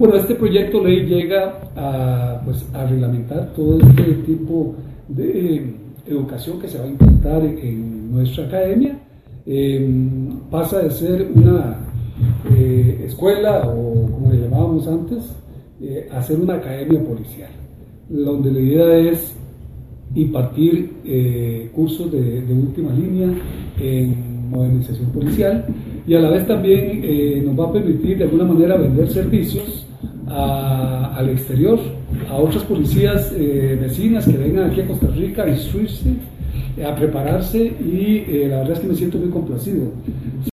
Bueno, este proyecto ley llega a reglamentar todo este tipo de educación que se va a implantar en nuestra academia. Pasa de ser una escuela, o como le llamábamos antes, a ser una academia policial, donde la idea es impartir cursos de última línea en modernización policial, y a la vez también nos va a permitir de alguna manera vender servicios al exterior, a otras policías vecinas que vengan aquí a Costa Rica a instruirse, a prepararse, y la verdad es que me siento muy complacido.